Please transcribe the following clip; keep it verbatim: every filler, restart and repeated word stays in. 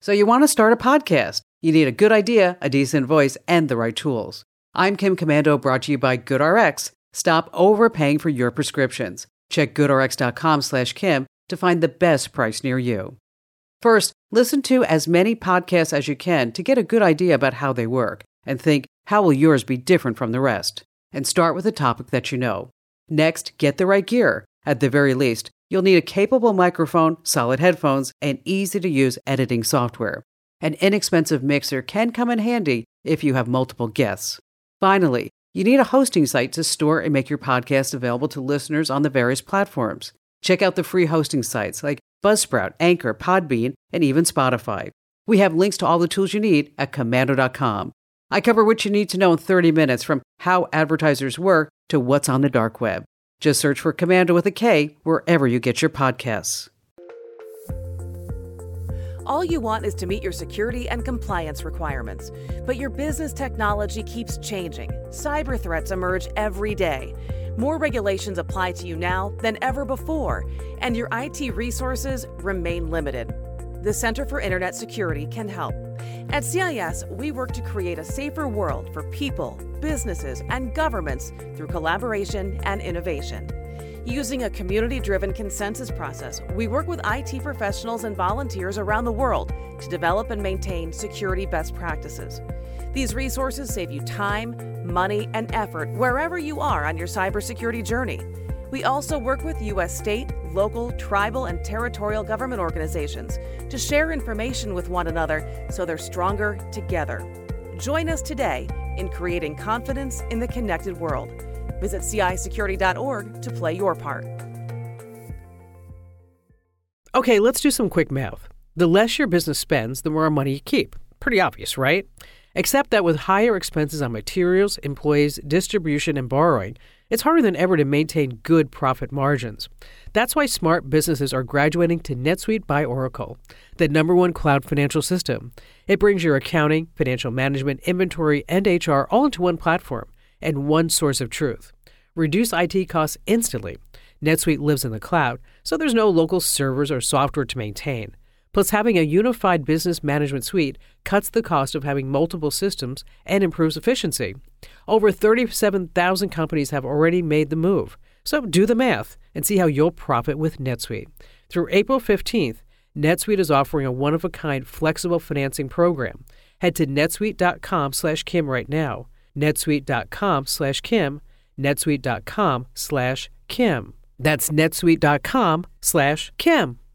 So you want to start a podcast. You need a good idea, a decent voice, and the right tools. I'm Kim Komando, brought to you by GoodRx. Stop overpaying for your prescriptions. Check goodrx.com slash Kim to find the best price near you. First, listen to as many podcasts as you can to get a good idea about how they work, and think, how will yours be different from the rest? And start with a topic that you know. Next, get the right gear. At the very least, you'll need a capable microphone, solid headphones, and easy-to-use editing software. An inexpensive mixer can come in handy if you have multiple guests. Finally, you need a hosting site to store and make your podcast available to listeners on the various platforms. Check out the free hosting sites like Buzzsprout, Anchor, Podbean, and even Spotify. We have links to all the tools you need at komando dot com. I cover what you need to know in thirty minutes, from how advertisers work to what's on the dark web. Just search for Komando with a K wherever you get your podcasts. All you want is to meet your security and compliance requirements, but your business technology keeps changing. Cyber threats emerge every day. More regulations apply to you now than ever before, and your I T resources remain limited. The Center for Internet Security can help. At C I S, we work to create a safer world for people, businesses, and governments through collaboration and innovation. Using a community-driven consensus process, we work with I T professionals and volunteers around the world to develop and maintain security best practices. These resources save you time, money, and effort wherever you are on your cybersecurity journey. We also work with U S state, local, tribal, and territorial government organizations to share information with one another so they're stronger together. Join us today in creating confidence in the connected world. Visit C I security dot org to play your part. Okay, let's do some quick math. The less your business spends, the more money you keep. Pretty obvious, right? Except that with higher expenses on materials, employees, distribution, and borrowing, it's harder than ever to maintain good profit margins. That's why smart businesses are graduating to NetSuite by Oracle, the number one cloud financial system. It brings your accounting, financial management, inventory, and H R all into one platform and one source of truth. Reduce I T costs instantly. NetSuite lives in the cloud, so there's no local servers or software to maintain. Plus, having a unified business management suite cuts the cost of having multiple systems and improves efficiency. Over thirty-seven thousand companies have already made the move. So do the math and see how you'll profit with NetSuite. Through April fifteenth, NetSuite is offering a one-of-a-kind flexible financing program. Head to netsuite.com slash Kim right now. netsuite.com slash Kim. netsuite.com slash Kim. That's netsuite.com slash Kim.